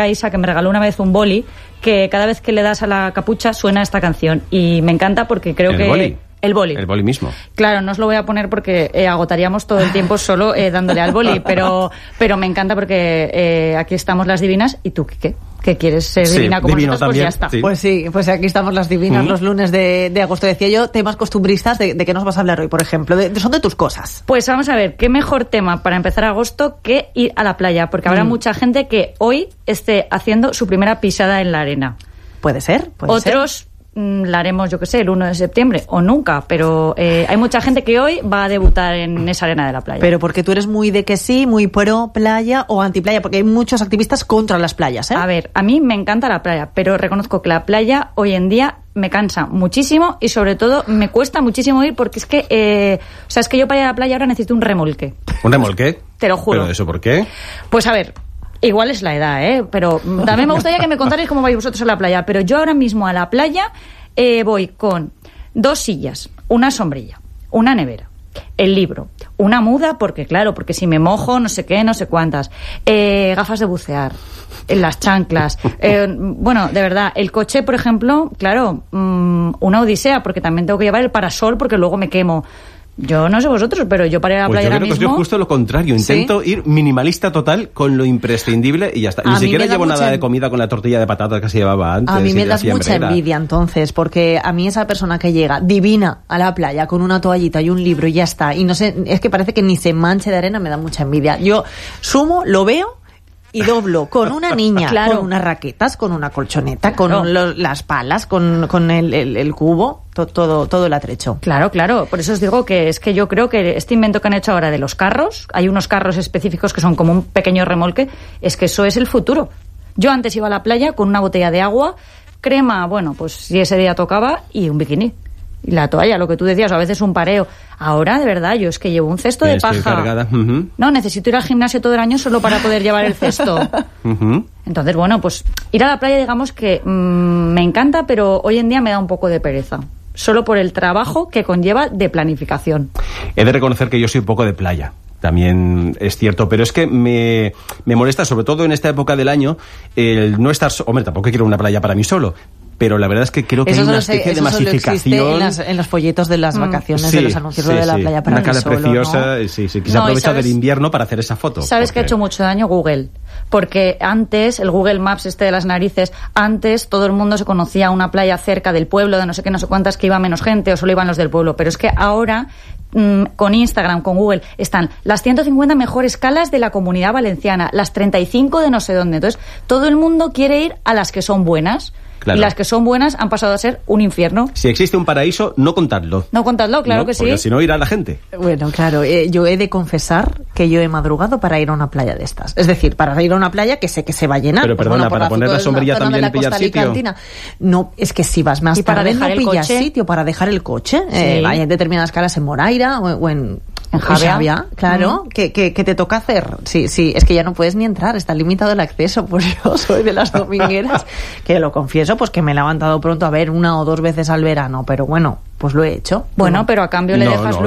amiga Isa, que me regaló una vez un boli, que cada vez que le das a la capucha suena esta canción. Y me encanta porque creo que... ¿Boli? El boli. El boli mismo. Claro, no os lo voy a poner porque agotaríamos todo el tiempo solo dándole al boli, pero me encanta porque aquí estamos las divinas. ¿Y tú qué? ¿Qué quieres ser divina como nosotros? También, pues ya está. Sí. Pues aquí estamos las divinas los lunes de agosto. Decía yo, temas costumbristas, ¿de qué nos vas a hablar hoy, por ejemplo? Son de tus cosas. Pues vamos a ver, qué mejor tema para empezar agosto que ir a la playa, porque habrá mucha gente que hoy esté haciendo su primera pisada en la arena. Puede ser. Otros la haremos, yo qué sé, el 1 de septiembre o nunca, pero hay mucha gente que hoy va a debutar en esa arena de la playa. Pero porque tú eres muy de que sí, muy pro playa o anti playa, porque hay muchos activistas contra las playas, ¿eh? A ver, a mí me encanta la playa, pero reconozco que la playa hoy en día me cansa muchísimo y sobre todo me cuesta muchísimo ir porque es que, es que yo para ir a la playa ahora necesito un remolque. ¿Un remolque? Te lo juro. ¿Pero eso por qué? Pues a ver, igual es la edad, pero también me gustaría que me contarais cómo vais vosotros a la playa, pero yo ahora mismo a la playa voy con 2 sillas, una sombrilla, una nevera, el libro, una muda, porque si me mojo, no sé qué, no sé cuántas, gafas de bucear, las chanclas, bueno, de verdad, el coche, por ejemplo, claro, una odisea, porque también tengo que llevar el parasol porque luego me quemo. Yo no sé vosotros, pero yo para ir a la playa ahora mismo... Pues yo creo que yo justo lo contrario. Intento ir minimalista total con lo imprescindible y ya está. Ni siquiera llevo nada de comida con la tortilla de patatas que se llevaba antes. A mí me das mucha envidia entonces, porque a mí esa persona que llega divina a la playa con una toallita y un libro y ya está, y no sé, es que parece que ni se manche de arena, me da mucha envidia. Yo sumo, lo veo y doblo con una niña, con unas raquetas, con una colchoneta, con las palas, con el cubo, todo el atrecho. Claro, por eso os digo que es que yo creo que este invento que han hecho ahora de los carros, hay unos carros específicos que son como un pequeño remolque, es que eso es el futuro. Yo antes iba a la playa con una botella de agua, crema, bueno, pues si ese día tocaba, y un bikini. Y la toalla, lo que tú decías, o a veces un pareo. Ahora, de verdad, yo es que llevo un cesto de paja. Cargada. No, necesito ir al gimnasio todo el año solo para poder llevar el cesto. Entonces, bueno, pues ir a la playa, digamos que me encanta, pero hoy en día me da un poco de pereza. Solo por el trabajo que conlleva de planificación. He de reconocer que yo soy un poco de playa. También es cierto, pero es que me molesta, sobre todo en esta época del año, el no estar... Hombre, tampoco quiero una playa para mí solo. Pero la verdad es que creo que hay una especie de masificación. En los folletos de las vacaciones, de los anuncios de la playa para una cara solo, preciosa, ¿no? Sí, que se aprovecha del invierno para hacer esa foto. ¿Sabes qué ha hecho mucho daño? Google. Porque antes, el Google Maps de las narices, antes todo el mundo se conocía una playa cerca del pueblo, de no sé qué, no sé cuántas, que iba menos gente o solo iban los del pueblo. Pero es que ahora, con Instagram, con Google, están las 150 mejores calas de la Comunidad Valenciana, las 35 de no sé dónde. Entonces, todo el mundo quiere ir a las que son buenas. Claro. Y las que son buenas han pasado a ser un infierno. Si existe un paraíso, no contadlo. No contadlo, claro, que sí. Porque si no, irá la gente. Bueno, claro, yo he de confesar que yo he madrugado para ir a una playa de estas. Es decir, para ir a una playa que sé que se va a llenar. Pero perdona, para poner la sombrilla también y pillar sitio. No, es que si vas más tarde no pillas sitio para dejar el coche. Sí. Hay determinadas calas en Moraira o en Javia, claro, que te toca hacer. Sí, es que ya no puedes ni entrar, está limitado el acceso, pues yo soy de las domingueras, que lo confieso, pues que me he levantado pronto a ver 1 o 2 veces al verano, pero bueno, pues lo he hecho. Bueno, pero a cambio le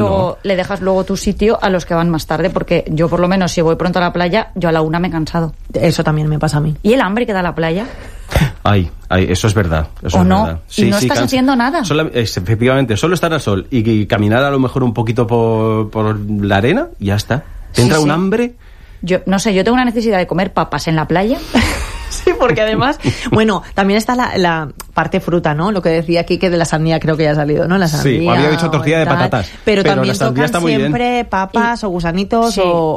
dejas luego tu sitio a los que van más tarde, porque yo por lo menos si voy pronto a la playa, yo a la 1 me he cansado. Eso también me pasa a mí. ¿Y el hambre que da la playa? Ay, eso es verdad. Eso ¿O es no? Verdad. Y no estás haciendo nada. Efectivamente, solo estar al sol y caminar a lo mejor un poquito por la arena, ya está. ¿Te entra un hambre? Yo no sé, yo tengo una necesidad de comer papas en la playa. Sí, porque además, bueno, también está la parte fruta, ¿no? Lo que decía aquí, que de la sandía creo que ya ha salido, ¿no? La sandía. Sí, había dicho tortilla de patatas. Pero también tocan siempre papas o gusanitos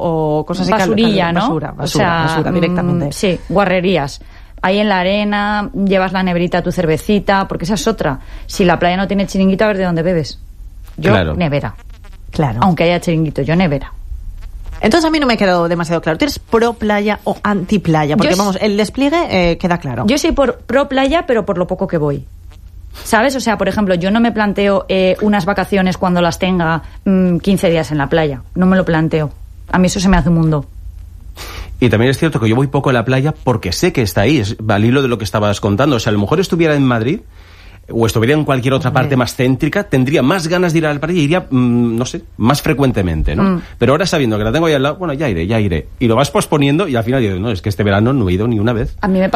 o cosas así. Basurilla, ¿no? Basura directamente. Sí, guarrerías. Ahí en la arena, llevas la neverita, tu cervecita, porque esa es otra. Si la playa no tiene chiringuito, a ver de dónde bebes. Yo, claro. Nevera. Claro. Aunque haya chiringuito, yo nevera. Entonces a mí no me ha quedado demasiado claro. ¿Tú eres pro playa o anti playa? Porque vamos, el despliegue queda claro. Yo soy pro playa, pero por lo poco que voy. ¿Sabes? O sea, por ejemplo, yo no me planteo unas vacaciones cuando las tenga 15 días en la playa. No me lo planteo. A mí eso se me hace un mundo. Y también es cierto que yo voy poco a la playa porque sé que está ahí, es al hilo de lo que estabas contando. O sea, a lo mejor estuviera en Madrid o estuviera en cualquier otra parte más céntrica, tendría más ganas de ir a la playa y iría, no sé, más frecuentemente, ¿no? Pero ahora sabiendo que la tengo ahí al lado, bueno, ya iré. Y lo vas posponiendo y al final digo, no, es que este verano no he ido ni una vez. A mí me